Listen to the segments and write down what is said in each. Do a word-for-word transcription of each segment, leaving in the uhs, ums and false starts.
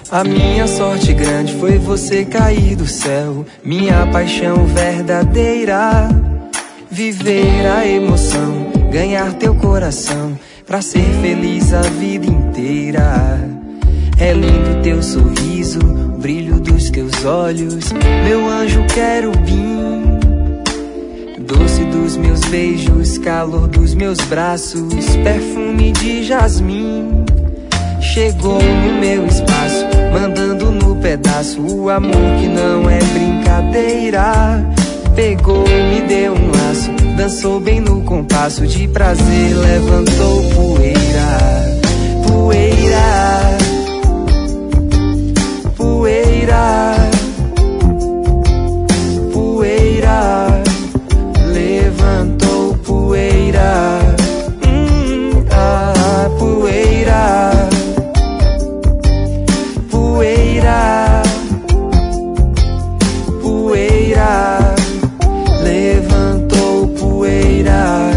A minha sorte grande foi você cair do céu, minha paixão verdadeira. Viver a emoção, ganhar teu coração, pra ser feliz a vida inteira. É lindo teu sorriso, o brilho dos teus olhos, meu anjo querubim. Doce dos meus beijos, calor dos meus braços, perfume de jasmim. Chegou no meu espaço, mandando no pedaço o amor que não é brincadeira. Pegou, me deu um laço, dançou bem no compasso, de prazer levantou poeira. Poeira, poeira, poeira, levantou poeira. Hum, ah, poeira, poeira, poeira, levantou poeira.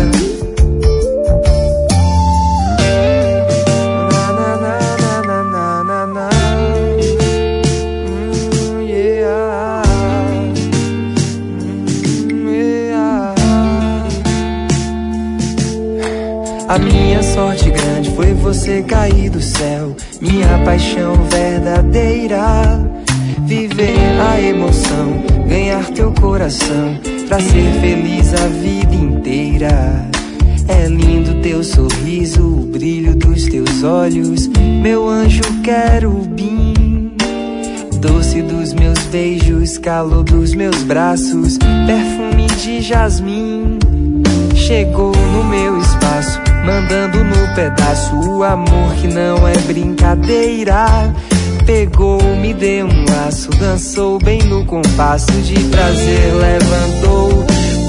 Na, na, na, na, na, na, na. Hum, yeah. Hum, yeah. A minha sorte grande foi você cair do céu, minha paixão verdadeira. Viver a emoção, ganhar teu coração, pra ser feliz a vida inteira. É lindo teu sorriso, o brilho dos teus olhos, meu anjo querubim. Doce dos meus beijos, calor dos meus braços, perfume de jasmim. Chegou no meu espaço, mandando no pedaço o amor que não é brincadeira. Pegou, me deu um laço, dançou bem no compasso, de prazer levantou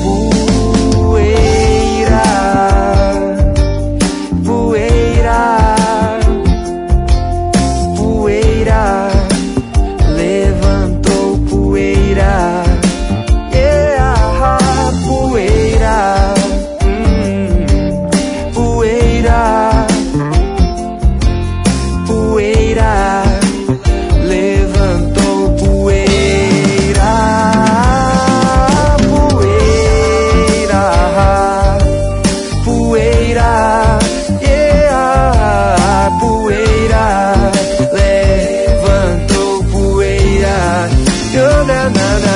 poeira. Poeira, poeira, levantou poeira. Yeah, poeira, hum, poeira, poeira, levantou poeira. Poeira, poeira, yeah, poeira, levantou poeira. Yo, na, na, na.